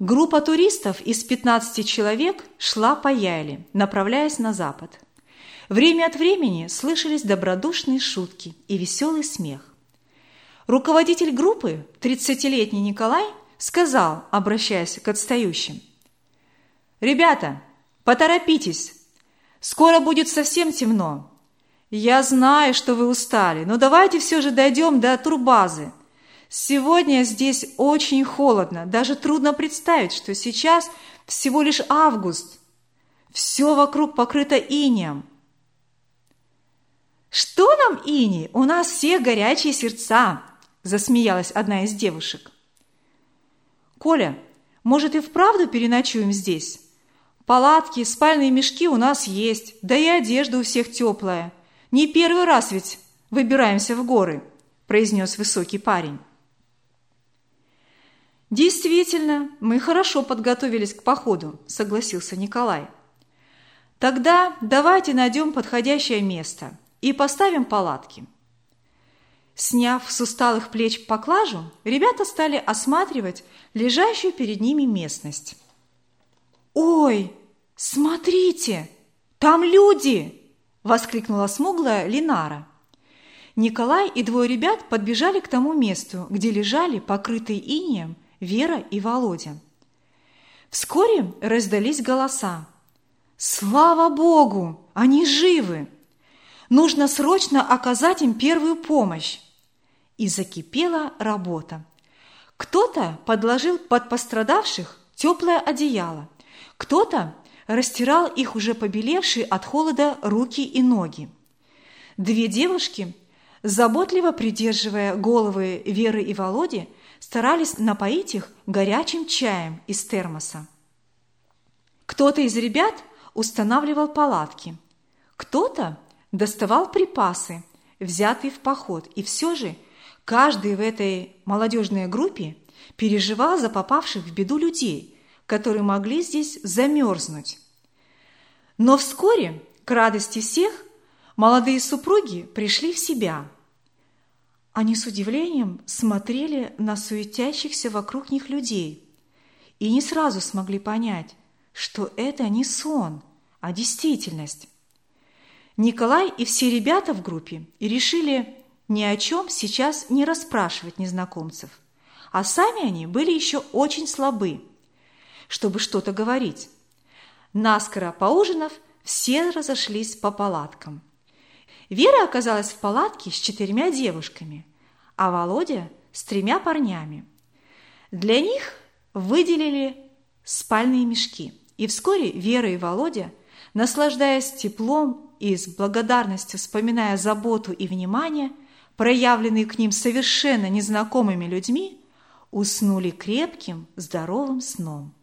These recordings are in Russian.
Группа туристов из 15 человек шла по Яйле, направляясь на запад. Время от времени слышались добродушные шутки и веселый смех. Руководитель группы, 30-летний Николай, сказал, обращаясь к отстающим: «Ребята, поторопитесь, скоро будет совсем темно. Я знаю, что вы устали, но давайте все же дойдем до турбазы. Сегодня здесь очень холодно, даже трудно представить, что сейчас всего лишь август. Все вокруг покрыто инеем». «Что нам иней? У нас все горячие сердца!» – засмеялась одна из девушек. «Коля, может, и вправду переночуем здесь? Палатки, спальные мешки у нас есть, да и одежда у всех теплая. Не первый раз ведь выбираемся в горы», – произнес высокий парень. «Действительно, мы хорошо подготовились к походу», – согласился Николай. «Тогда давайте найдем подходящее место и поставим палатки». Сняв с усталых плеч поклажу, ребята стали осматривать лежащую перед ними местность. «Ой, смотрите, там люди!» – воскликнула смуглая Линара. Николай и двое ребят подбежали к тому месту, где лежали покрытые инеем Вера и Володя. Вскоре раздались голоса. «Слава Богу! Они живы! Нужно срочно оказать им первую помощь!» И закипела работа. Кто-то подложил под пострадавших теплое одеяло, кто-то растирал их уже побелевшие от холода руки и ноги. Две девушки, заботливо придерживая головы Веры и Володи, старались напоить их горячим чаем из термоса. Кто-то из ребят устанавливал палатки, кто-то доставал припасы, взятые в поход, и все же каждый в этой молодежной группе переживал за попавших в беду людей, которые могли здесь замерзнуть. Но вскоре, к радости всех, молодые супруги пришли в себя. Они с удивлением смотрели на суетящихся вокруг них людей и не сразу смогли понять, что это не сон, а действительность. Николай и все ребята в группе решили ни о чем сейчас не расспрашивать незнакомцев, а сами они были еще очень слабы, чтобы что-то говорить. Наскоро поужинав, все разошлись по палаткам. Вера оказалась в палатке с 4 девушками, а Володя с 3 парнями. Для них выделили спальные мешки, и вскоре Вера и Володя, наслаждаясь теплом и с благодарностью вспоминая заботу и внимание, проявленные к ним совершенно незнакомыми людьми, уснули крепким, здоровым сном.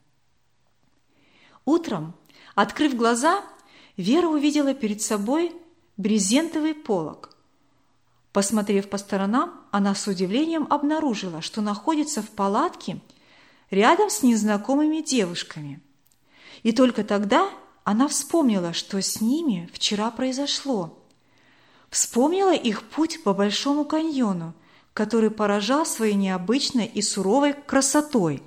Утром, открыв глаза, Вера увидела перед собой брезентовый полог. Посмотрев по сторонам, она с удивлением обнаружила, что находится в палатке рядом с незнакомыми девушками. И только тогда она вспомнила, что с ними вчера произошло. Вспомнила их путь по Большому каньону, который поражал своей необычной и суровой красотой.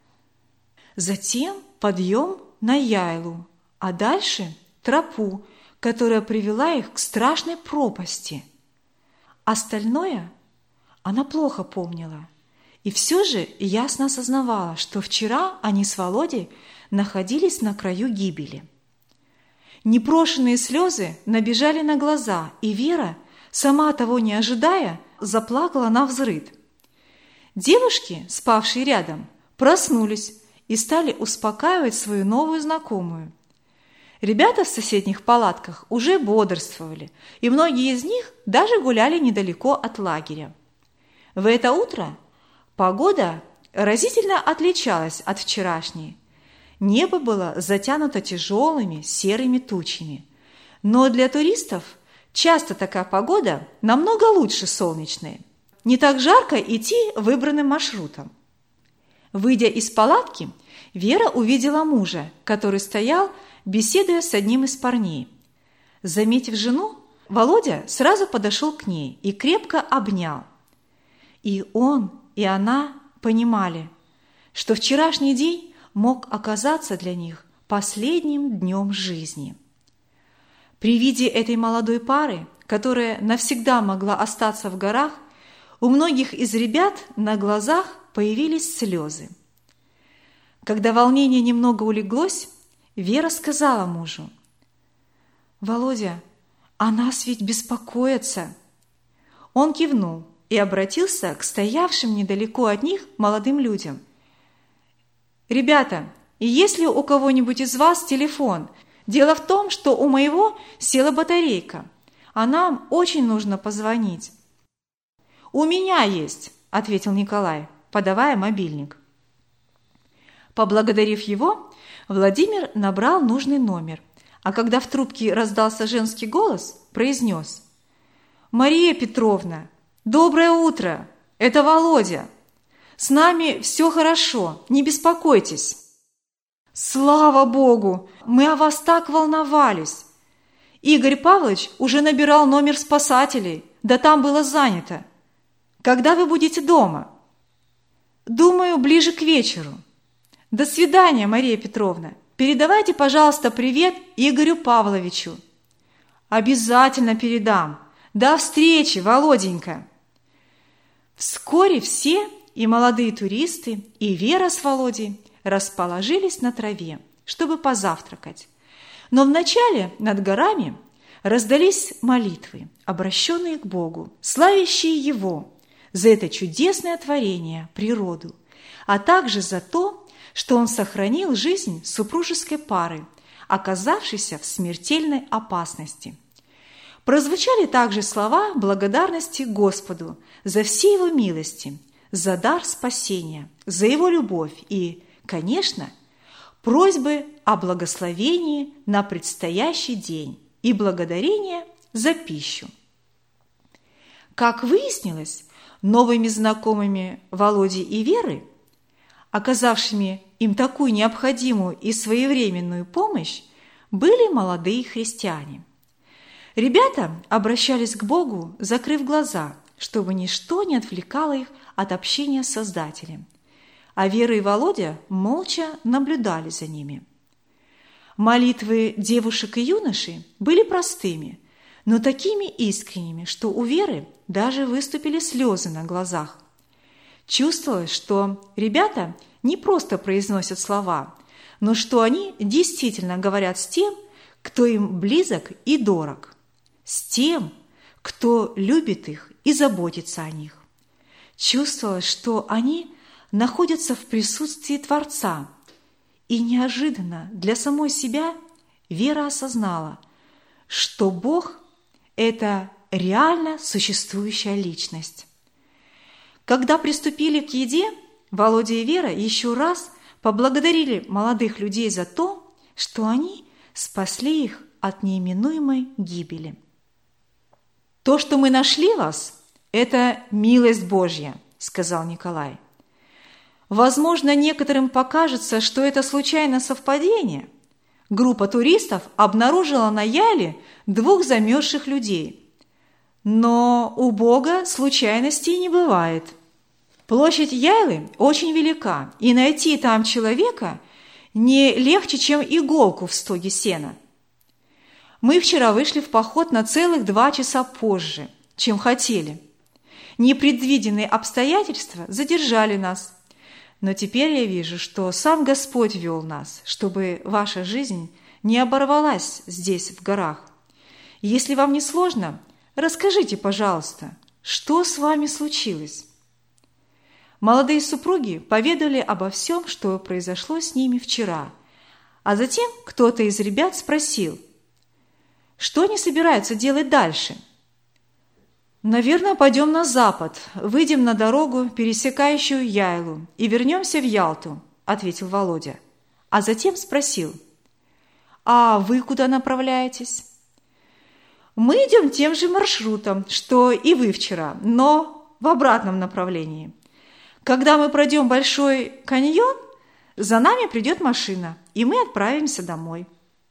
Затем подъем на Яйлу, а дальше тропу, которая привела их к страшной пропасти. Остальное она плохо помнила, и все же ясно осознавала, что вчера они с Володей находились на краю гибели. Непрошенные слезы набежали на глаза, и Вера, сама того не ожидая, заплакала навзрыд. Девушки, спавшие рядом, проснулись и стали успокаивать свою новую знакомую. Ребята в соседних палатках уже бодрствовали, и многие из них даже гуляли недалеко от лагеря. В это утро погода разительно отличалась от вчерашней. Небо было затянуто тяжелыми серыми тучами, но для туристов часто такая погода намного лучше солнечной. Не так жарко идти выбранным маршрутом. Выйдя из палатки, Вера увидела мужа, который стоял, беседуя с одним из парней. Заметив жену, Володя сразу подошел к ней и крепко обнял. И он, и она понимали, что вчерашний день мог оказаться для них последним днем жизни. При виде этой молодой пары, которая навсегда могла остаться в горах, у многих из ребят на глазах появились слезы. Когда волнение немного улеглось, Вера сказала мужу: «Володя, о нас ведь беспокоятся». Он кивнул и обратился к стоявшим недалеко от них молодым людям. «Ребята, есть ли у кого-нибудь из вас телефон? Дело в том, что у моего села батарейка, а нам очень нужно позвонить». «У меня есть», – ответил Николай, подавая мобильник. Поблагодарив его, Владимир набрал нужный номер, а когда в трубке раздался женский голос, произнес: «Мария Петровна, доброе утро! Это Володя! С нами все хорошо, не беспокойтесь!» «Слава Богу! Мы о вас так волновались! Игорь Павлович уже набирал номер спасателей, да там было занято. Когда вы будете дома?» «Думаю, ближе к вечеру». «До свидания, Мария Петровна. Передавайте, пожалуйста, привет Игорю Павловичу». «Обязательно передам. До встречи, Володенька». Вскоре все, и молодые туристы, и Вера с Володей, расположились на траве, чтобы позавтракать. Но вначале над горами раздались молитвы, обращенные к Богу, славящие Его за это чудесное творение, природу, а также за то, что Он сохранил жизнь супружеской пары, оказавшейся в смертельной опасности. Прозвучали также слова благодарности Господу за все Его милости, за дар спасения, за Его любовь и, конечно, просьбы о благословении на предстоящий день и благодарение за пищу. Как выяснилось, новыми знакомыми Володи и Веры, оказавшими им такую необходимую и своевременную помощь, были молодые христиане. Ребята обращались к Богу, закрыв глаза, чтобы ничто не отвлекало их от общения с Создателем. А Вера и Володя молча наблюдали за ними. Молитвы девушек и юношей были простыми, но такими искренними, что у Веры даже выступили слезы на глазах. Чувствовалось, что ребята не просто произносят слова, но что они действительно говорят с тем, кто им близок и дорог, с тем, кто любит их и заботится о них. Чувствовалось, что они находятся в присутствии Творца, и неожиданно для самой себя Вера осознала, что Бог – это реально существующая личность. Когда приступили к еде, Володя и Вера еще раз поблагодарили молодых людей за то, что они спасли их от неименуемой гибели. «То, что мы нашли вас, это милость Божья», – сказал Николай. «Возможно, некоторым покажется, что это случайное совпадение. Группа туристов обнаружила на Яйле 2 замерзших людей. Но у Бога случайностей не бывает. Площадь Яйлы очень велика, и найти там человека не легче, чем иголку в стоге сена. Мы вчера вышли в поход на целых 2 часа позже, чем хотели. Непредвиденные обстоятельства задержали нас. Но теперь я вижу, что сам Господь вел нас, чтобы ваша жизнь не оборвалась здесь, в горах. Если вам не сложно, расскажите, пожалуйста, что с вами случилось?» Молодые супруги поведали обо всем, что произошло с ними вчера, а затем кто-то из ребят спросил, что они собираются делать дальше. «Наверное, пойдем на запад, выйдем на дорогу, пересекающую Яйлу, и вернемся в Ялту», – ответил Володя, а затем спросил, «А вы куда направляетесь?» «Мы идем тем же маршрутом, что и вы вчера, но в обратном направлении. Когда мы пройдем Большой каньон, за нами придет машина, и мы отправимся домой».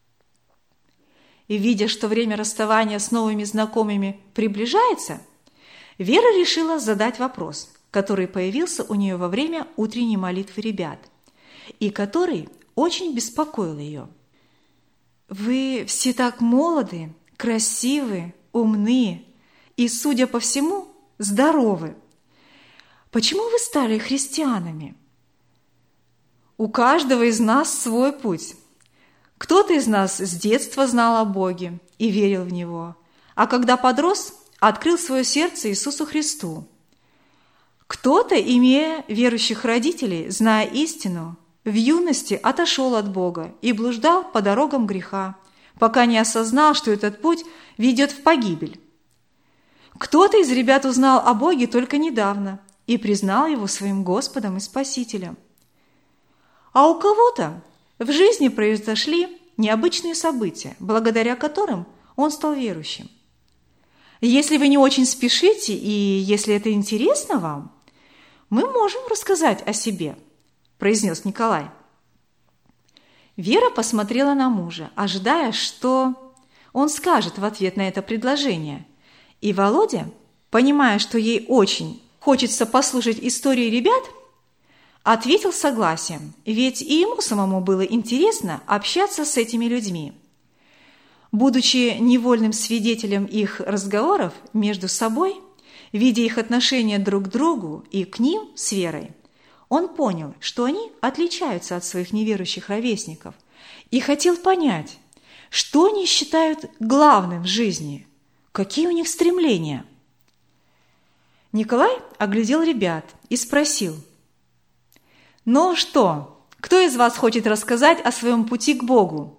И, видя, что время расставания с новыми знакомыми приближается, Вера решила задать вопрос, который появился у нее во время утренней молитвы ребят. и который очень беспокоил ее. «Вы все так молоды, красивы, умны и, судя по всему, здоровы. Почему вы стали христианами?» «У каждого из нас свой путь. Кто-то из нас с детства знал о Боге и верил в Него, а когда подрос, открыл свое сердце Иисусу Христу. Кто-то, имея верующих родителей, зная истину, в юности отошел от Бога и блуждал по дорогам греха, пока не осознал, что этот путь ведет в погибель. Кто-то из ребят узнал о Боге только недавно и признал Его своим Господом и Спасителем. А у кого-то в жизни произошли необычные события, благодаря которым он стал верующим. Если вы не очень спешите и если это интересно вам, мы можем рассказать о себе, произнес Николай. Вера посмотрела на мужа, ожидая, что он скажет в ответ на это предложение. И Володя, понимая, что ей очень хочется послушать истории ребят, ответил согласием, ведь и ему самому было интересно общаться с этими людьми. Будучи невольным свидетелем их разговоров между собой, видя их отношения друг к другу и к ним с Верой, он понял, что они отличаются от своих неверующих ровесников и хотел понять, что они считают главным в жизни, какие у них стремления. Николай оглядел ребят и спросил: «Ну что, кто из вас хочет рассказать о своем пути к Богу?»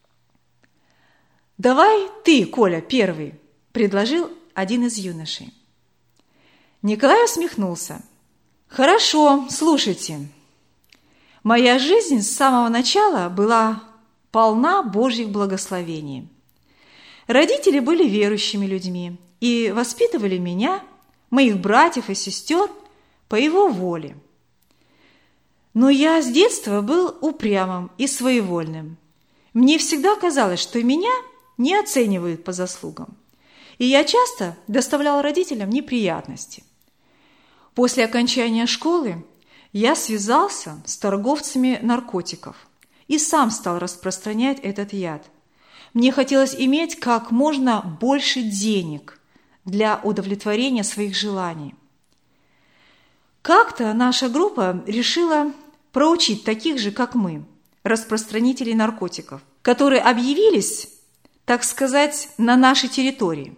«Давай ты, Коля, первый», – предложил один из юношей. Николай усмехнулся. «Хорошо, слушайте. Моя жизнь с самого начала была полна Божьих благословений. Родители были верующими людьми и воспитывали меня, моих братьев и сестер по Его воле. Но я с детства был упрямым и своевольным. Мне всегда казалось, что меня не оценивают по заслугам, и я часто доставлял родителям неприятности. После окончания школы я связался с торговцами наркотиков и сам стал распространять этот яд. Мне хотелось иметь как можно больше денег для удовлетворения своих желаний. Как-то наша группа решила проучить таких же, как мы, распространителей наркотиков, которые объявились, так сказать, на нашей территории.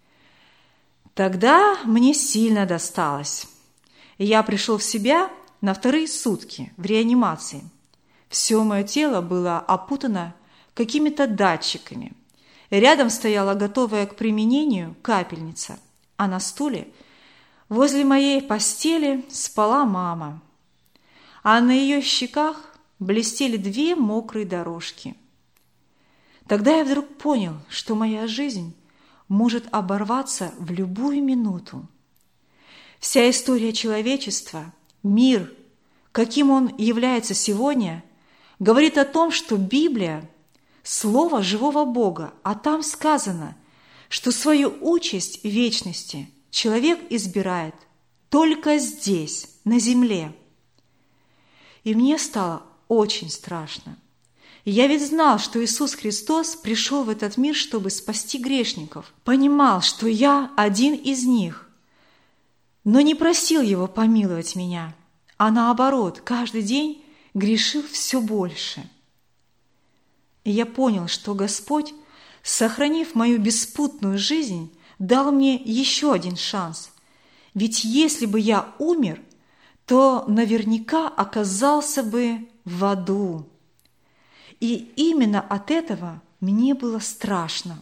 Тогда мне сильно досталось. Я пришел в себя на вторые сутки в реанимации. Все мое тело было опутано какими-то датчиками. Рядом стояла готовая к применению капельница, а на стуле возле моей постели спала мама, а на ее щеках блестели 2 мокрые дорожки. Тогда я вдруг понял, что моя жизнь может оборваться в любую минуту. Вся история человечества, мир, каким он является сегодня, говорит о том, что Библия – слово живого Бога, а там сказано, что свою участь в вечности человек избирает только здесь, на земле. И мне стало очень страшно. Я ведь знал, что Иисус Христос пришел в этот мир, чтобы спасти грешников. Понимал, что я один из них, но не просил Его помиловать меня, а наоборот, каждый день грешил все больше. И я понял, что Господь, сохранив мою беспутную жизнь, дал мне еще один шанс. Ведь если бы я умер, то наверняка оказался бы в аду. И именно от этого мне было страшно.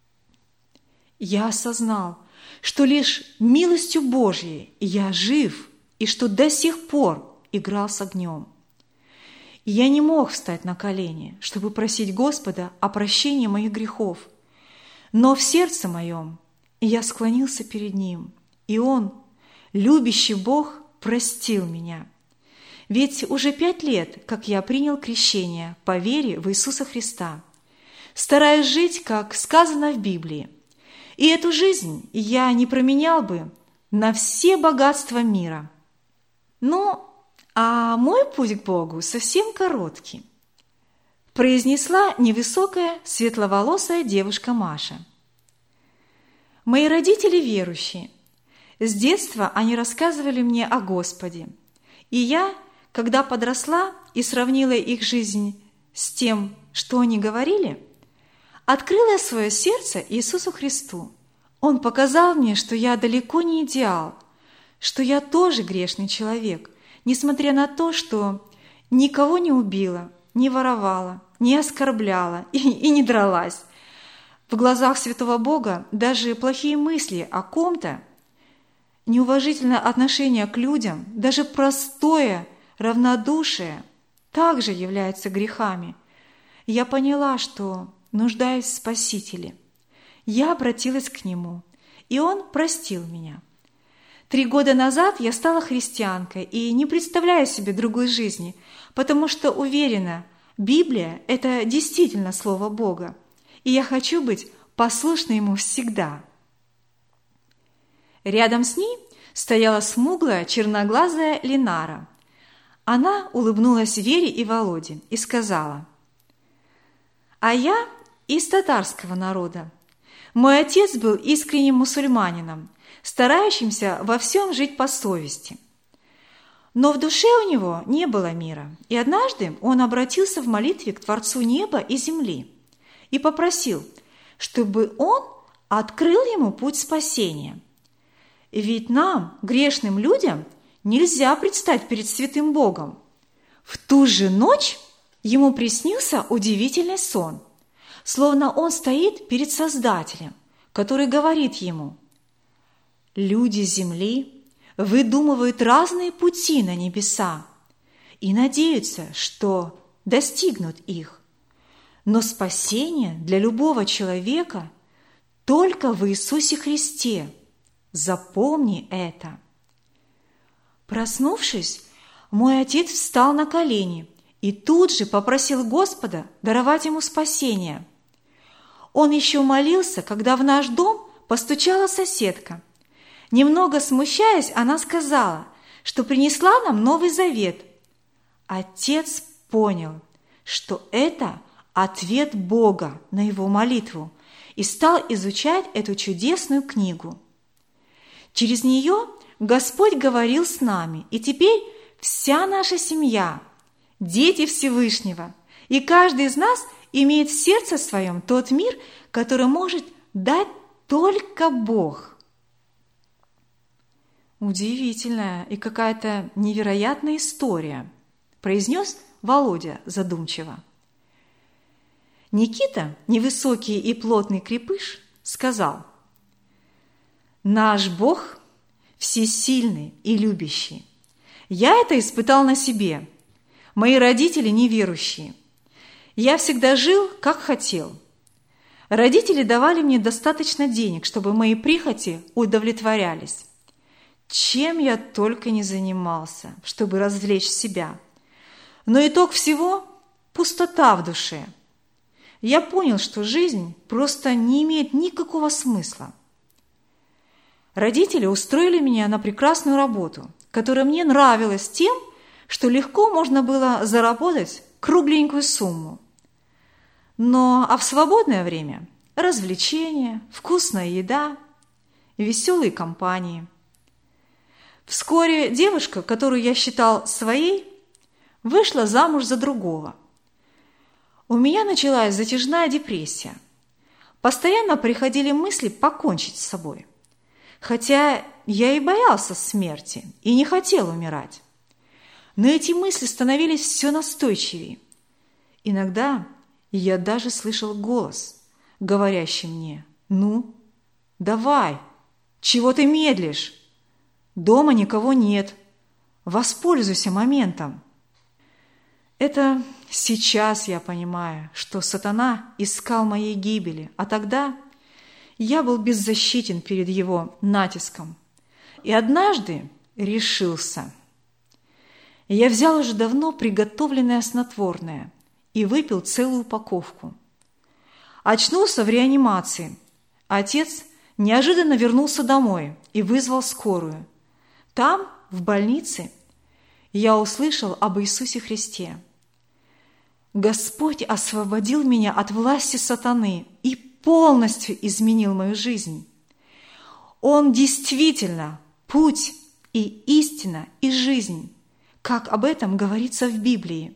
Я осознал, что лишь милостью Божьей я жив и что до сих пор играл с огнем. И я не мог встать на колени, чтобы просить Господа о прощении моих грехов. Но в сердце моем я склонился перед Ним, и Он, любящий Бог, простил меня. Ведь уже 5 лет, как я принял крещение по вере в Иисуса Христа, стараясь жить, как сказано в Библии. И эту жизнь я не променял бы на все богатства мира. Ну, А мой путь к Богу совсем короткий, произнесла невысокая, светловолосая девушка Маша. Мои родители верующие. С детства они рассказывали мне о Господе. И я, когда подросла и сравнила их жизнь с тем, что они говорили, открыла свое сердце Иисусу Христу. Он показал мне, что я далеко не идеал, что я тоже грешный человек, несмотря на то, что никого не убила, не воровала, не оскорбляла и не дралась. В глазах святого Бога даже плохие мысли о ком-то, неуважительное отношение к людям, даже простое равнодушие также являются грехами. Я поняла, что нуждаюсь в Спасителе. Я обратилась к Нему, и Он простил меня. 3 года назад я стала христианкой и не представляю себе другой жизни, потому что уверена, Библия – это действительно Слово Бога, и я хочу быть послушной Ему всегда. Рядом с ней стояла смуглая, черноглазая Ленара. Она улыбнулась Вере и Володе и сказала: «А я из татарского народа. Мой отец был искренним мусульманином, старающимся во всем жить по совести. Но в душе у него не было мира, и однажды он обратился в молитве к Творцу неба и земли и попросил, чтобы он открыл ему путь спасения. Ведь нам, грешным людям, нельзя предстать перед святым Богом. В ту же ночь ему приснился удивительный сон, словно он стоит перед Создателем, который говорит ему: «Люди земли выдумывают разные пути на небеса и надеются, что достигнут их. Но спасение для любого человека только в Иисусе Христе. Запомни это». Проснувшись, мой отец встал на колени и тут же попросил Господа даровать ему спасение. Он еще молился, когда в наш дом постучала соседка. Немного смущаясь, она сказала, что принесла нам Новый Завет. Отец понял, что это ответ Бога на его молитву, и стал изучать эту чудесную книгу. Через нее Господь говорил с нами, и теперь вся наша семья – дети Всевышнего, и каждый из нас имеет в сердце своем тот мир, который может дать только Бог. «Удивительная и какая-то невероятная история», – произнес Володя задумчиво. Никита, невысокий и плотный крепыш, сказал: «Наш Бог всесильный и любящий. Я это испытал на себе. Мои родители неверующие. Я всегда жил, как хотел. Родители давали мне достаточно денег, чтобы мои прихоти удовлетворялись. Чем я только не занимался, чтобы развлечь себя. Но итог всего – пустота в душе. Я понял, что жизнь просто не имеет никакого смысла. Родители устроили меня на прекрасную работу, которая мне нравилась тем, что легко можно было заработать кругленькую сумму. А в свободное время – развлечения, вкусная еда, веселые компании. Вскоре девушка, которую я считал своей, вышла замуж за другого. У меня началась затяжная депрессия. Постоянно приходили мысли покончить с собой. Хотя я и боялся смерти, и не хотел умирать. Но эти мысли становились все настойчивее. Иногда я даже слышал голос, говорящий мне: «Ну, давай, чего ты медлишь? Дома никого нет. Воспользуйся моментом». Это сейчас я понимаю, что сатана искал моей гибели, а тогда я был беззащитен перед его натиском. И однажды решился. Я взял уже давно приготовленное снотворное и выпил целую упаковку. Очнулся в реанимации. Отец неожиданно вернулся домой и вызвал скорую. Там, в больнице, я услышал об Иисусе Христе. Господь освободил меня от власти сатаны и полностью изменил мою жизнь. Он действительно путь и истина и жизнь, как об этом говорится в Библии.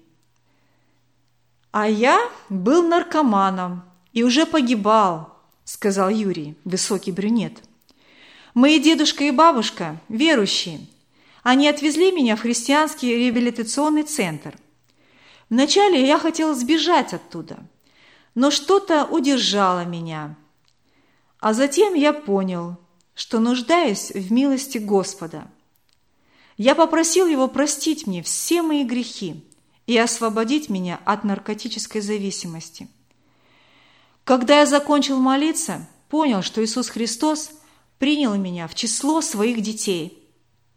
«А я был наркоманом и уже погибал», – сказал Юрий, высокий брюнет. «Мои дедушка и бабушка верующие. Они отвезли меня в христианский реабилитационный центр. Вначале я хотел сбежать оттуда, но что-то удержало меня. А затем я понял, что нуждаюсь в милости Господа. Я попросил Его простить мне все мои грехи и освободить меня от наркотической зависимости. Когда я закончил молиться, понял, что Иисус Христос принял меня в число своих детей.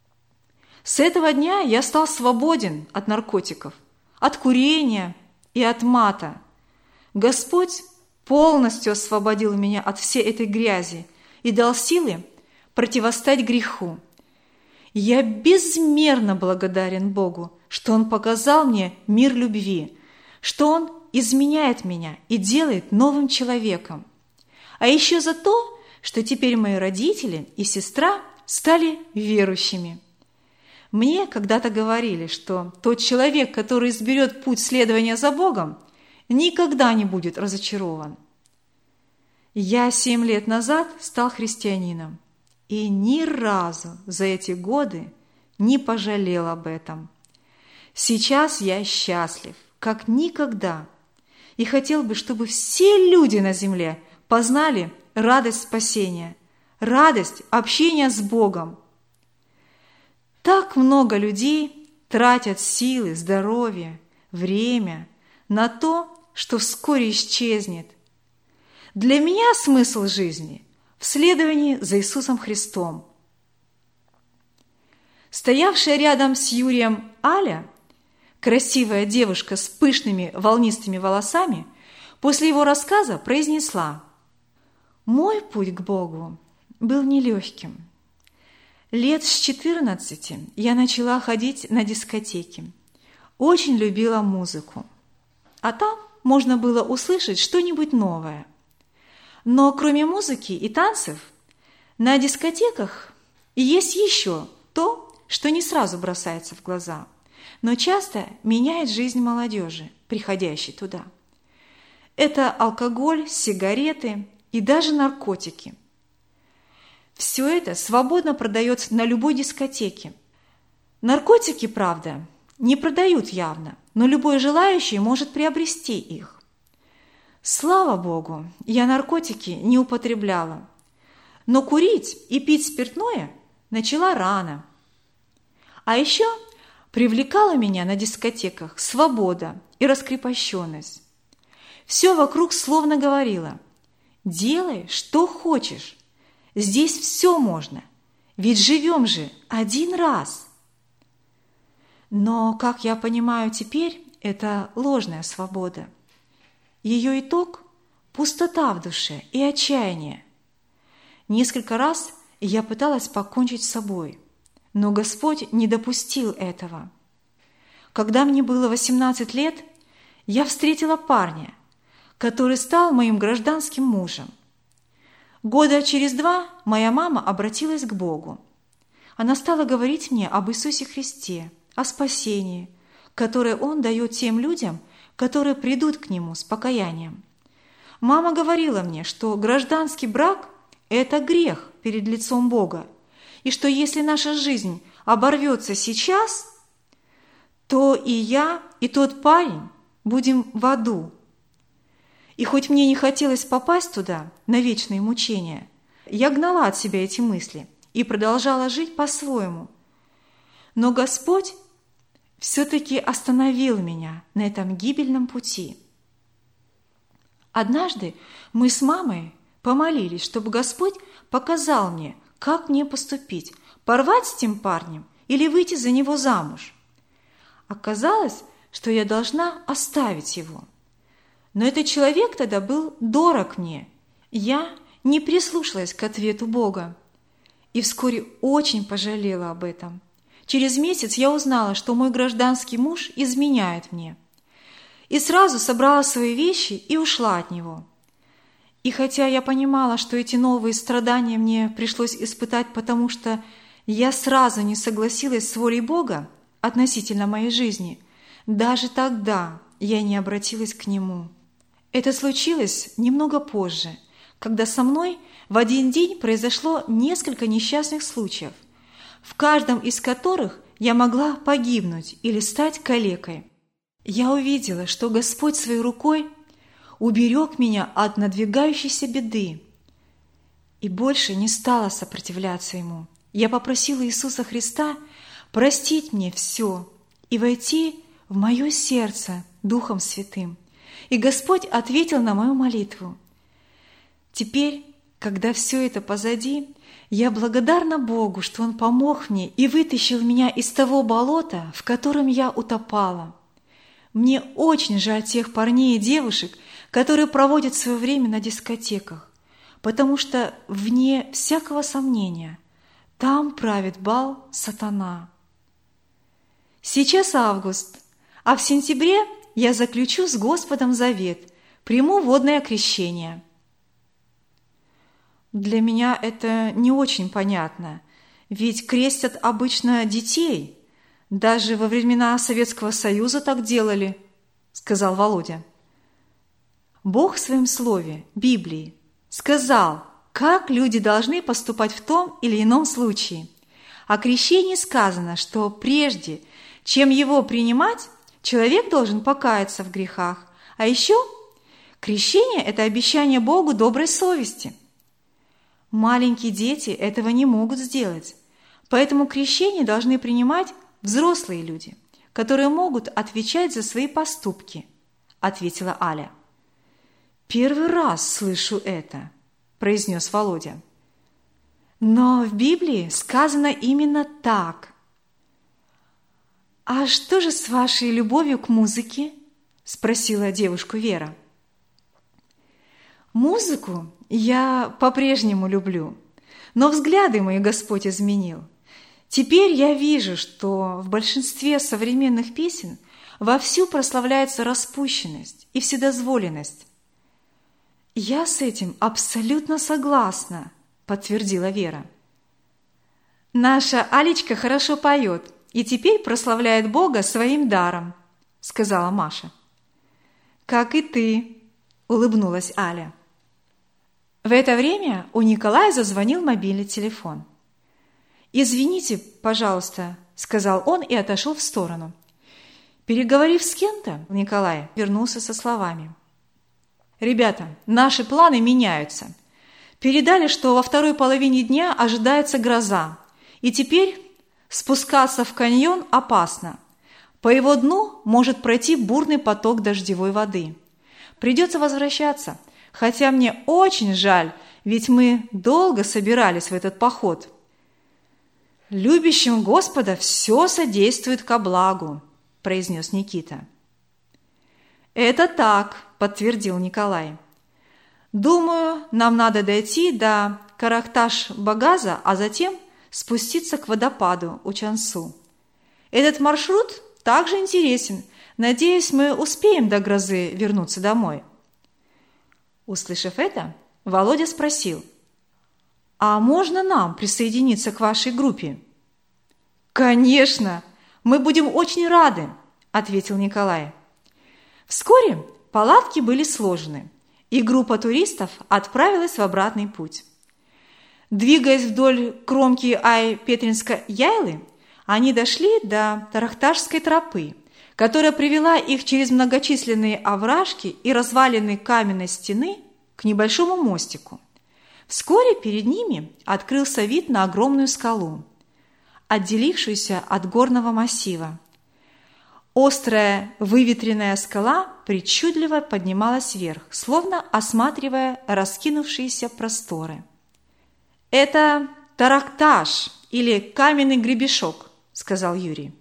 С этого дня я стал свободен от наркотиков, от курения и от мата. Господь полностью освободил меня от всей этой грязи и дал силы противостать греху. Я безмерно благодарен Богу, что Он показал мне мир любви, что Он изменяет меня и делает новым человеком. А еще за то, что теперь мои родители и сестра стали верующими. Мне когда-то говорили, что тот человек, который изберет путь следования за Богом, никогда не будет разочарован. Я 7 лет назад стал христианином и ни разу за эти годы не пожалел об этом. Сейчас я счастлив, как никогда, и хотел бы, чтобы все люди на земле познали радость спасения, радость общения с Богом. Так много людей тратят силы, здоровье, время на то, что вскоре исчезнет. Для меня смысл жизни в следовании за Иисусом Христом. Стоявшая рядом с Юрием Аля, красивая девушка с пышными волнистыми волосами, после его рассказа произнесла: «Мой путь к Богу был нелегким. Лет с 14 я начала ходить на дискотеки. Очень любила музыку. А там можно было услышать что-нибудь новое. Но кроме музыки и танцев, на дискотеках есть еще то, что не сразу бросается в глаза, но часто меняет жизнь молодежи, приходящей туда. Это алкоголь, сигареты и даже наркотики. Все это свободно продается на любой дискотеке. Наркотики, правда, не продают явно, но любой желающий может приобрести их. Слава Богу, я наркотики не употребляла, но курить и пить спиртное начала рано. А еще привлекала меня на дискотеках свобода и раскрепощенность. Все вокруг словно говорило: делай, что хочешь. Здесь все можно, ведь живем же один раз. Но, как я понимаю теперь, это ложная свобода. Ее итог – пустота в душе и отчаяние. Несколько раз я пыталась покончить с собой, но Господь не допустил этого. Когда мне было 18 лет, я встретила парня, который стал моим гражданским мужем. Года через 2 моя мама обратилась к Богу. Она стала говорить мне об Иисусе Христе, о спасении, которое Он дает тем людям, которые придут к Нему с покаянием. Мама говорила мне, что гражданский брак – это грех перед лицом Бога, и что если наша жизнь оборвется сейчас, то и я, и тот парень будем в аду. И хоть мне не хотелось попасть туда, на вечные мучения, я гнала от себя эти мысли и продолжала жить по-своему. Но Господь все-таки остановил меня на этом гибельном пути. Однажды мы с мамой помолились, чтобы Господь показал мне, как мне поступить, порвать с тем парнем или выйти за него замуж. Оказалось, что я должна оставить его. Но этот человек тогда был дорог мне. Я не прислушалась к ответу Бога и вскоре очень пожалела об этом. через месяц я узнала, что мой гражданский муж изменяет мне. И сразу собрала свои вещи и ушла от него. И хотя я понимала, что эти новые страдания мне пришлось испытать, потому что я сразу не согласилась с волей Бога относительно моей жизни, даже тогда я не обратилась к Нему. Это случилось немного позже, когда со мной в один день произошло несколько несчастных случаев, в каждом из которых я могла погибнуть или стать калекой. Я увидела, что Господь своей рукой уберег меня от надвигающейся беды и больше не стала сопротивляться Ему. Я попросила Иисуса Христа простить мне все и войти в мое сердце Духом Святым. И Господь ответил на мою молитву. Теперь, когда все это позади, я благодарна Богу, что Он помог мне и вытащил меня из того болота, в котором я утопала. Мне очень жаль тех парней и девушек, которые проводят свое время на дискотеках, потому что, вне всякого сомнения, там правит бал сатана. Сейчас август, а в сентябре я заключу с Господом завет, приму водное крещение. Для меня это не очень понятно, ведь крестят обычно детей. Даже во времена Советского Союза так делали, сказал Володя. Бог в своем слове, Библии, сказал, как люди должны поступать в том или ином случае. О крещении сказано, что прежде, чем его принимать, человек должен покаяться в грехах. А еще крещение – это обещание Богу доброй совести. Маленькие дети этого не могут сделать, поэтому крещение должны принимать взрослые люди, которые могут отвечать за свои поступки, ответила Аля. Первый раз слышу это, произнес Володя. Но в Библии сказано именно так. А что же с вашей любовью к музыке? Спросила девушку Вера. Музыку я по-прежнему люблю, но взгляды мои Господь изменил. Теперь я вижу, что в большинстве современных песен вовсю прославляется распущенность и вседозволенность. «Я с этим абсолютно согласна», – подтвердила Вера. «Наша Алечка хорошо поет и теперь прославляет Бога своим даром», – сказала Маша. «Как и ты», – улыбнулась Аля. В это время у Николая зазвонил мобильный телефон. «Извините, пожалуйста», – сказал он и отошел в сторону. Переговорив с кем-то, Николай вернулся со словами. «Ребята, наши планы меняются. Передали, что во второй половине дня ожидается гроза, и теперь спускаться в каньон опасно. По его дну может пройти бурный поток дождевой воды. Придется возвращаться, хотя мне очень жаль, ведь мы долго собирались в этот поход». «Любящим Господа все содействует ко благу», – произнес Никита. «Это так», – подтвердил Николай. «Думаю, нам надо дойти до Карахташ-Багаза, а затем спуститься к водопаду Учансу. Этот маршрут также интересен. Надеюсь, мы успеем до грозы вернуться домой». Услышав это, Володя спросил: «А можно нам присоединиться к вашей группе?» «Конечно! Мы будем очень рады», – ответил Николай. Вскоре палатки были сложены, и группа туристов отправилась в обратный путь. Двигаясь вдоль кромки Ай-Петринской-Яйлы, они дошли до Тарахташской тропы, которая привела их через многочисленные овражки и развалины каменной стены к небольшому мостику. Вскоре перед ними открылся вид на огромную скалу, отделившуюся от горного массива. Острая выветренная скала причудливо поднималась вверх, словно осматривая раскинувшиеся просторы. «Это Тарахташ или каменный гребешок», – сказал Юрий.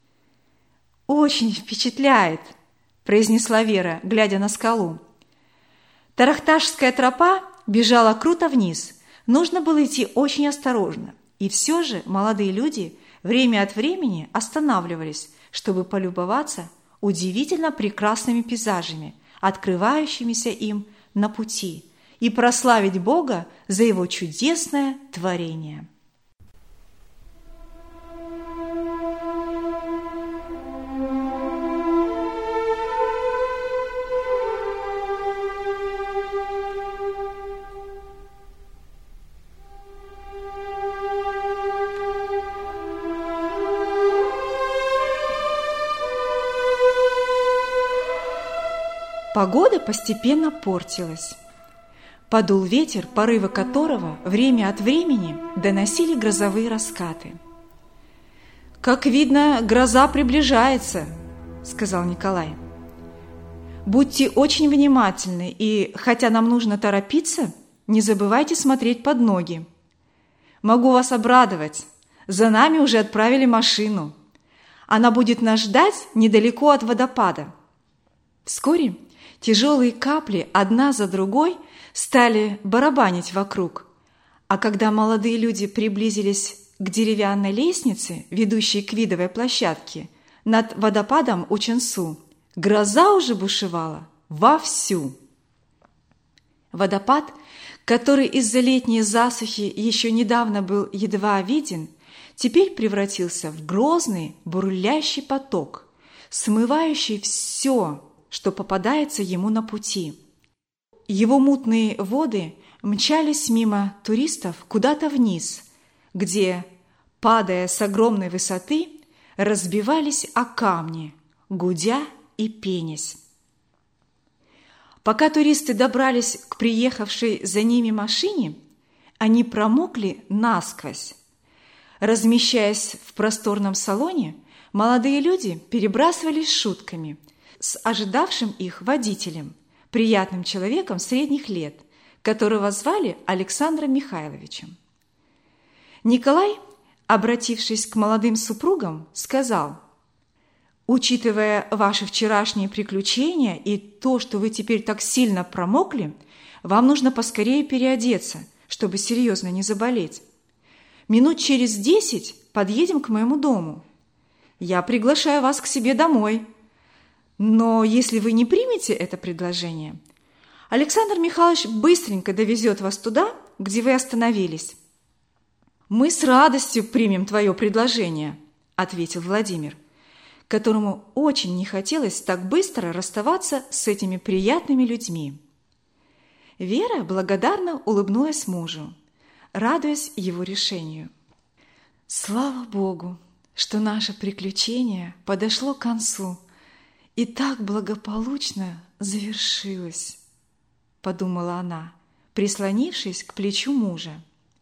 «Очень впечатляет», – произнесла Вера, глядя на скалу. Тарахташская тропа бежала круто вниз. Нужно было идти очень осторожно. И все же молодые люди время от времени останавливались, чтобы полюбоваться удивительно прекрасными пейзажами, открывающимися им на пути, и прославить Бога за Его чудесное творение. Погода постепенно портилась. Подул ветер, порывы которого время от времени доносили грозовые раскаты. «Как видно, гроза приближается», – сказал Николай. «Будьте очень внимательны, и, хотя нам нужно торопиться, не забывайте смотреть под ноги. Могу вас обрадовать, за нами уже отправили машину. Она будет нас ждать недалеко от водопада». Вскоре тяжелые капли одна за другой стали барабанить вокруг, а когда молодые люди приблизились к деревянной лестнице, ведущей к видовой площадке, над водопадом Ученсу, гроза уже бушевала вовсю. Водопад, который из-за летней засухи еще недавно был едва виден, теперь превратился в грозный бурлящий поток, смывающий все, что попадается ему на пути. Его мутные воды мчались мимо туристов куда-то вниз, где, падая с огромной высоты, разбивались о камни, гудя и пенясь. Пока туристы добрались к приехавшей за ними машине, они промокли насквозь. Размещаясь в просторном салоне, молодые люди перебрасывались шутками с ожидавшим их водителем, приятным человеком средних лет, которого звали Александром Михайловичем. Николай, обратившись к молодым супругам, сказал: «Учитывая ваши вчерашние приключения и то, что вы теперь так сильно промокли, вам нужно поскорее переодеться, чтобы серьезно не заболеть. Минут через 10 подъедем к моему дому. Я приглашаю вас к себе домой. Но если вы не примете это предложение, Александр Михайлович быстренько довезет вас туда, где вы остановились». «Мы с радостью примем твое предложение», – ответил Владимир, которому очень не хотелось так быстро расставаться с этими приятными людьми. Вера благодарно улыбнулась мужу, радуясь его решению. «Слава Богу, что наше приключение подошло к концу и так благополучно завершилось», – подумала она, прислонившись к плечу мужа.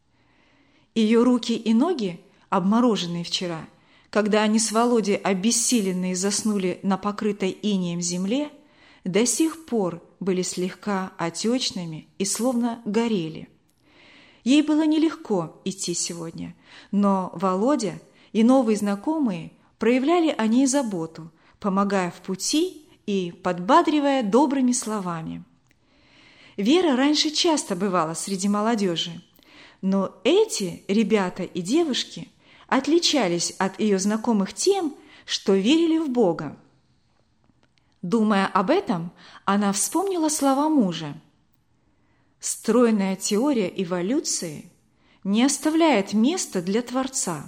Ее руки и ноги, обмороженные вчера, когда они с Володей обессиленные заснули на покрытой инеем земле, до сих пор были слегка отечными и словно горели. Ей было нелегко идти сегодня, но Володя и новые знакомые проявляли о ней заботу, помогая в пути и подбадривая добрыми словами. Вера раньше часто бывала среди молодежи, но эти ребята и девушки отличались от ее знакомых тем, что верили в Бога. Думая об этом, она вспомнила слова мужа. «Стройная теория эволюции не оставляет места для Творца».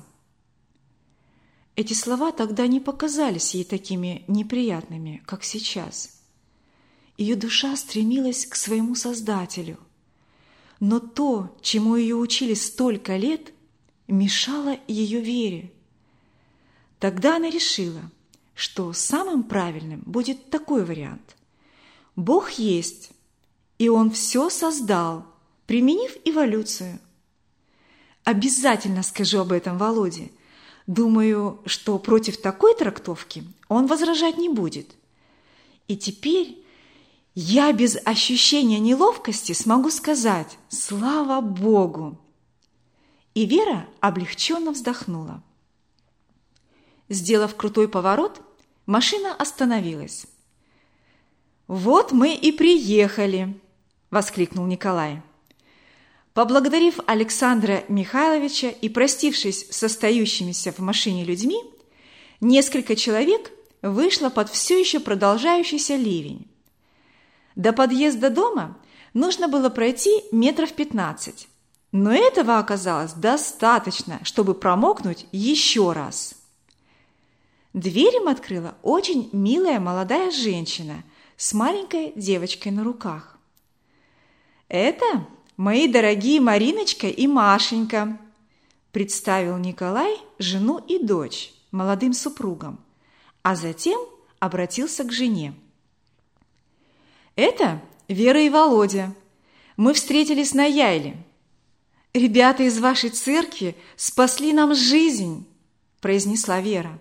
Эти слова тогда не показались ей такими неприятными, как сейчас. Ее душа стремилась к своему Создателю. Но то, чему ее учили столько лет, мешало ее вере. Тогда она решила, что самым правильным будет такой вариант. Бог есть, и Он все создал, применив эволюцию. Обязательно скажу об этом Володе. Думаю, что против такой трактовки он возражать не будет. И теперь я без ощущения неловкости смогу сказать «Слава Богу!». И Вера облегченно вздохнула. Сделав крутой поворот, машина остановилась. «Вот мы и приехали!» – воскликнул Николай. Поблагодарив Александра Михайловича и простившись с остающимися в машине людьми, несколько человек вышло под все еще продолжающийся ливень. До подъезда дома нужно было пройти метров 15, но этого оказалось достаточно, чтобы промокнуть еще раз. Дверь им открыла очень милая молодая женщина с маленькой девочкой на руках. «Это мои дорогие Мариночка и Машенька», представил Николай жену и дочь молодым супругам, а затем обратился к жене. «Это Вера и Володя. Мы встретились на Яйле. Ребята из вашей церкви спасли нам жизнь», произнесла Вера.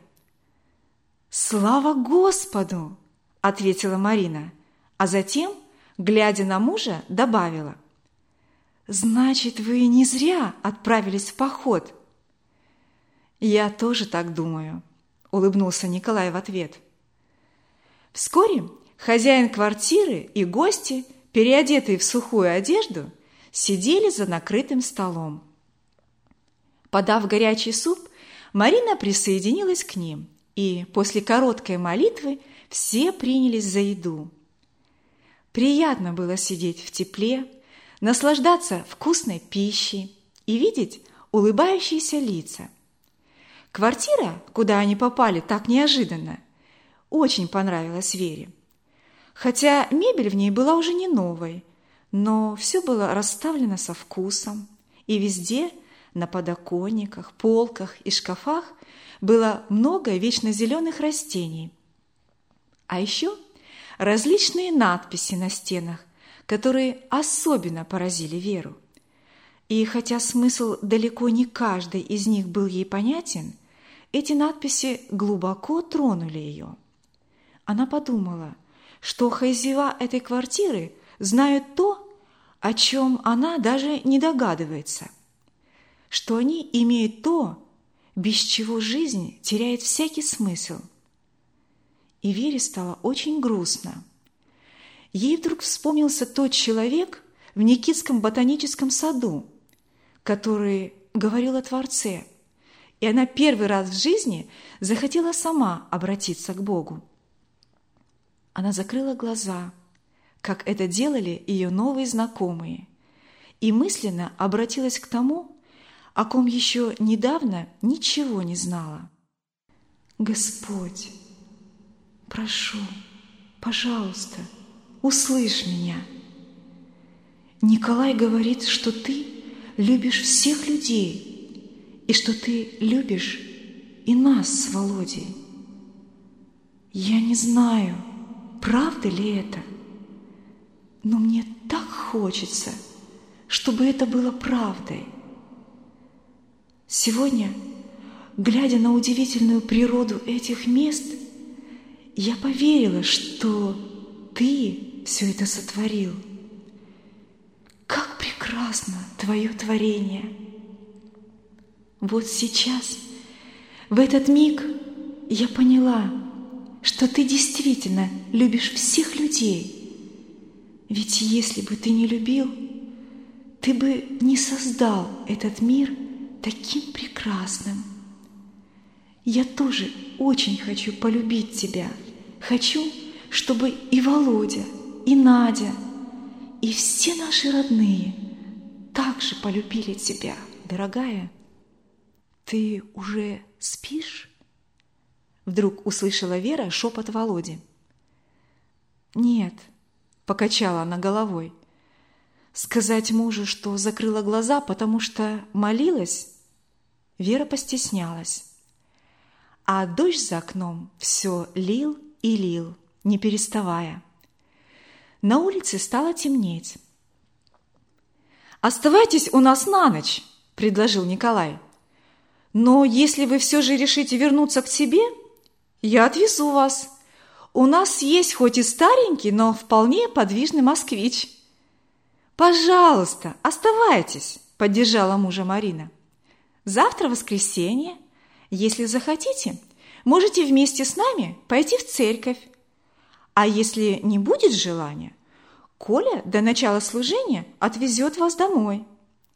«Слава Господу!» – ответила Марина, а затем, глядя на мужа, добавила: «Значит, вы не зря отправились в поход». «Я тоже так думаю», – улыбнулся Николай в ответ. Вскоре хозяин квартиры и гости, переодетые в сухую одежду, сидели за накрытым столом. Подав горячий суп, Марина присоединилась к ним, и после короткой молитвы все принялись за еду. Приятно было сидеть в тепле, наслаждаться вкусной пищей и видеть улыбающиеся лица. Квартира, куда они попали так неожиданно, очень понравилась Вере. Хотя мебель в ней была уже не новой, но все было расставлено со вкусом, и везде, на подоконниках, полках и шкафах, было много вечно зеленых растений. А еще различные надписи на стенах, которые особенно поразили Веру. И хотя смысл далеко не каждой из них был ей понятен, эти надписи глубоко тронули ее. Она подумала, что хозяева этой квартиры знают то, о чем она даже не догадывается, что они имеют то, без чего жизнь теряет всякий смысл. И Вере стало очень грустно. Ей вдруг вспомнился тот человек в Никитском ботаническом саду, который говорил о Творце, и она первый раз в жизни захотела сама обратиться к Богу. Она закрыла глаза, как это делали ее новые знакомые, и мысленно обратилась к тому, о ком еще недавно ничего не знала. «Господь, прошу, пожалуйста, услышь меня. Николай говорит, что ты любишь всех людей и что ты любишь и нас с Володей. Я не знаю, правда ли это, но мне так хочется, чтобы это было правдой. Сегодня, глядя на удивительную природу этих мест, я поверила, что ты все это сотворил. Как прекрасно твое творение! Вот сейчас, в этот миг, я поняла, что ты действительно любишь всех людей. Ведь если бы ты не любил, ты бы не создал этот мир таким прекрасным. Я тоже очень хочу полюбить тебя. Хочу, чтобы и Володя, и Надя, и все наши родные также полюбили тебя. Дорогая, ты уже спишь? Вдруг услышала Вера шепот Володи. «Нет», – покачала она головой. Сказать мужу, что закрыла глаза, потому что молилась, Вера постеснялась. А дождь за окном все лил и лил, не переставая. На улице стало темнеть. «Оставайтесь у нас на ночь», – предложил Николай. «Но если вы все же решите вернуться к себе, я отвезу вас. У нас есть хоть и старенький, но вполне подвижный москвич». «Пожалуйста, оставайтесь», – поддержала мужа Марина. «Завтра воскресенье. Если захотите, можете вместе с нами пойти в церковь. А если не будет желания, Коля до начала служения отвезет вас домой.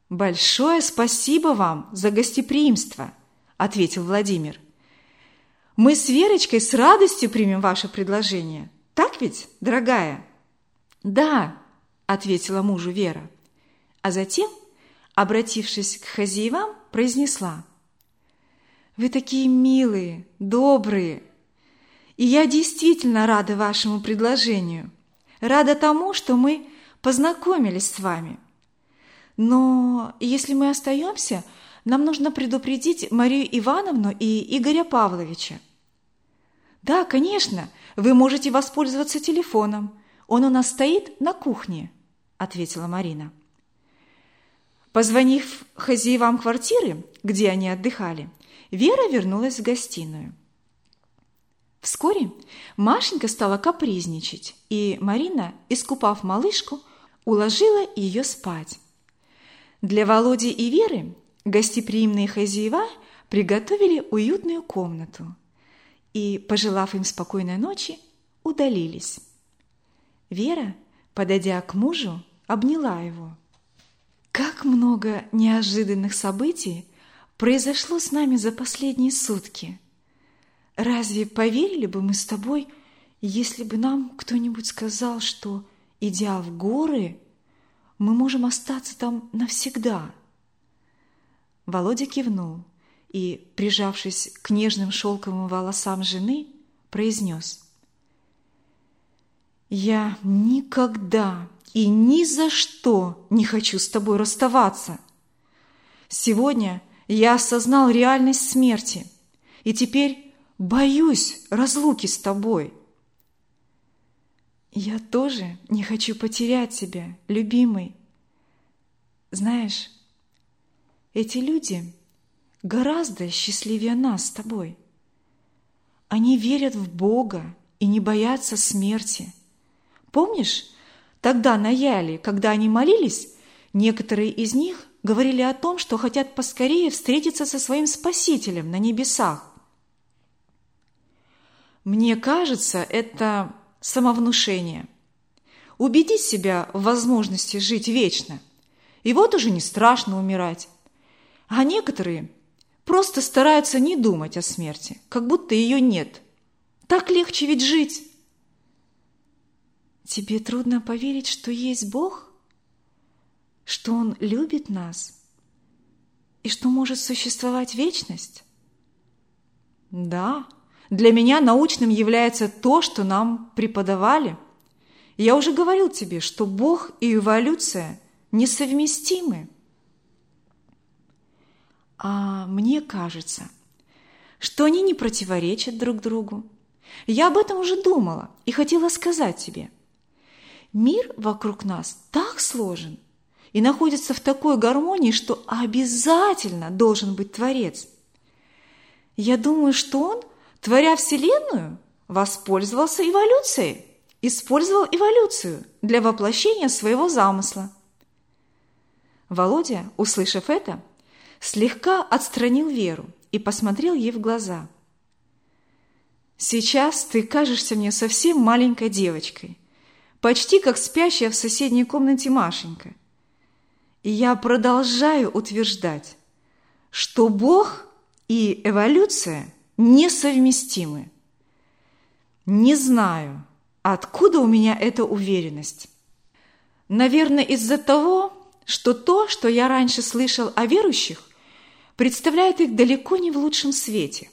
«Большое спасибо вам за гостеприимство», – ответил Владимир. «Мы с Верочкой с радостью примем ваше предложение. Так ведь, дорогая?» «Да», – ответила мужу Вера. А затем, обратившись к хозяевам, произнесла: «Вы такие милые, добрые, и я действительно рада вашему предложению, рада тому, что мы познакомились с вами. Но если мы остаемся, нам нужно предупредить Марию Ивановну и Игоря Павловича». «Да, конечно, вы можете воспользоваться телефоном. Он у нас стоит на кухне», – ответила Марина. Позвонив хозяевам квартиры, где они отдыхали, Вера вернулась в гостиную. Вскоре Машенька стала капризничать, и Марина, искупав малышку, уложила ее спать. Для Володи и Веры гостеприимные хозяева приготовили уютную комнату и, пожелав им спокойной ночи, удалились. Вера, подойдя к мужу, обняла его. «Как много неожиданных событий произошло с нами за последние сутки! Разве поверили бы мы с тобой, если бы нам кто-нибудь сказал, что, идя в горы, мы можем остаться там навсегда?» Володя кивнул и, прижавшись к нежным шелковым волосам жены, произнес: «Я никогда и ни за что не хочу с тобой расставаться. Сегодня я осознал реальность смерти, и теперь боюсь разлуки с тобой». «Я тоже не хочу потерять тебя, любимый. Знаешь, эти люди гораздо счастливее нас с тобой. Они верят в Бога и не боятся смерти. Помнишь, тогда на Яле, когда они молились, некоторые из них говорили о том, что хотят поскорее встретиться со своим Спасителем на небесах. Мне кажется, это самовнушение. Убедить себя в возможности жить вечно. И вот уже не страшно умирать. А некоторые просто стараются не думать о смерти, как будто ее нет. Так легче ведь жить. Тебе трудно поверить, что есть Бог? Что Он любит нас? И что может существовать вечность? Да, для меня научным является то, что нам преподавали. Я уже говорил тебе, что Бог и эволюция несовместимы. А мне кажется, что они не противоречат друг другу. Я об этом уже думала и хотела сказать тебе. Мир вокруг нас так сложен и находится в такой гармонии, что обязательно должен быть Творец. Я думаю, что Он, творя Вселенную, воспользовался эволюцией, использовал эволюцию для воплощения своего замысла. Володя, услышав это, слегка отстранил Веру и посмотрел ей в глаза. «Сейчас ты кажешься мне совсем маленькой девочкой, почти как спящая в соседней комнате Машенька. И я продолжаю утверждать, что Бог и эволюция несовместимы. Не знаю, откуда у меня эта уверенность. Наверное, из-за того, что то, что я раньше слышал о верующих, представляет их далеко не в лучшем свете».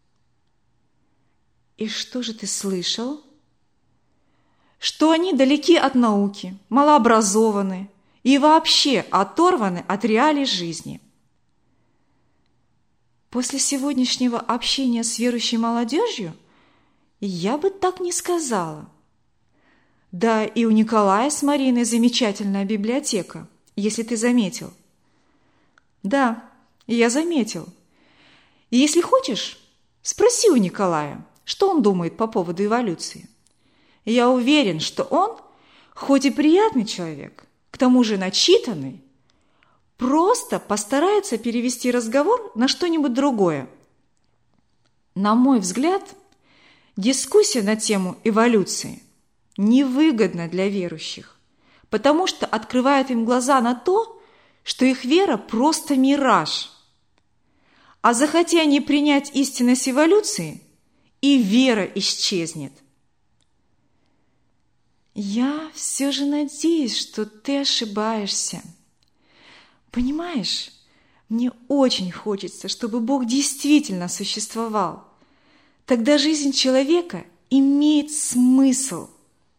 «И что же ты слышал?» «Что они далеки от науки, малообразованы и вообще оторваны от реалий жизни». После сегодняшнего общения с верующей молодежью я бы так не сказала. Да и у Николая с Мариной замечательная библиотека, если ты заметил. Да, я заметил. И если хочешь, спроси у Николая, что он думает по поводу эволюции. Я уверен, что он, хоть и приятный человек, к тому же начитанный, просто постарается перевести разговор на что-нибудь другое. На мой взгляд, дискуссия на тему эволюции невыгодна для верующих, потому что открывает им глаза на то, что их вера просто мираж. А захотя они принять истинность эволюции, и вера исчезнет. Я все же надеюсь, что ты ошибаешься. Понимаешь, мне очень хочется, чтобы Бог действительно существовал. Тогда жизнь человека имеет смысл.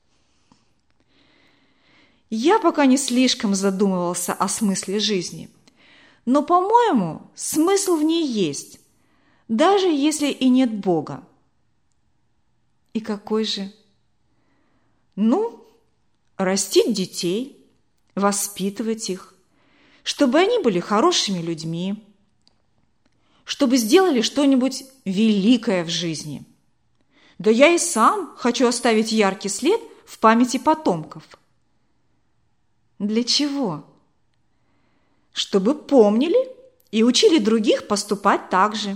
Я пока не слишком задумывался о смысле жизни, но, по-моему, смысл в ней есть, даже если и нет Бога. И какой же? Растить детей, воспитывать их, чтобы они были хорошими людьми, чтобы сделали что-нибудь великое в жизни. Да я и сам хочу оставить яркий след в памяти потомков. Для чего? Чтобы помнили и учили других поступать так же.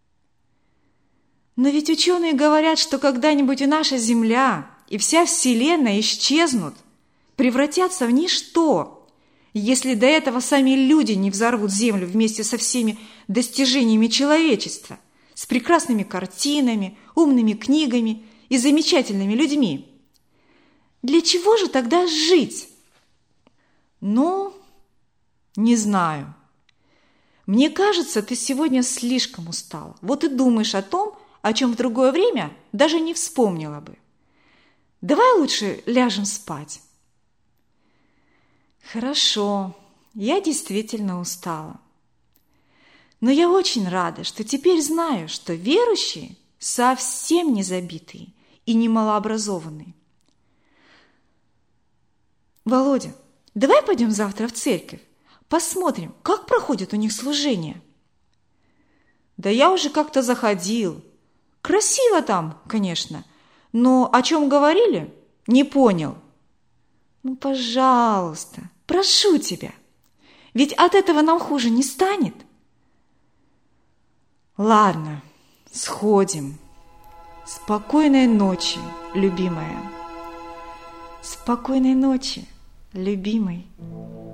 Но ведь ученые говорят, что когда-нибудь и наша Земля, и вся Вселенная исчезнут, превратятся в ничто, если до этого сами люди не взорвут Землю вместе со всеми достижениями человечества, с прекрасными картинами, умными книгами и замечательными людьми. Для чего же тогда жить? Не знаю. Мне кажется, ты сегодня слишком устала. Вот и думаешь о том, о чем в другое время даже не вспомнила бы. Давай лучше ляжем спать. Хорошо, я действительно устала. Но я очень рада, что теперь знаю, что верующие совсем не забитые и не малообразованные. Володя, давай пойдем завтра в церковь, посмотрим, как проходит у них служение. Да я уже как-то заходил. Красиво там, конечно, но о чем говорили, не понял. Пожалуйста, прошу тебя, ведь от этого нам хуже не станет. Ладно, сходим. Спокойной ночи, любимая. Спокойной ночи, любимый.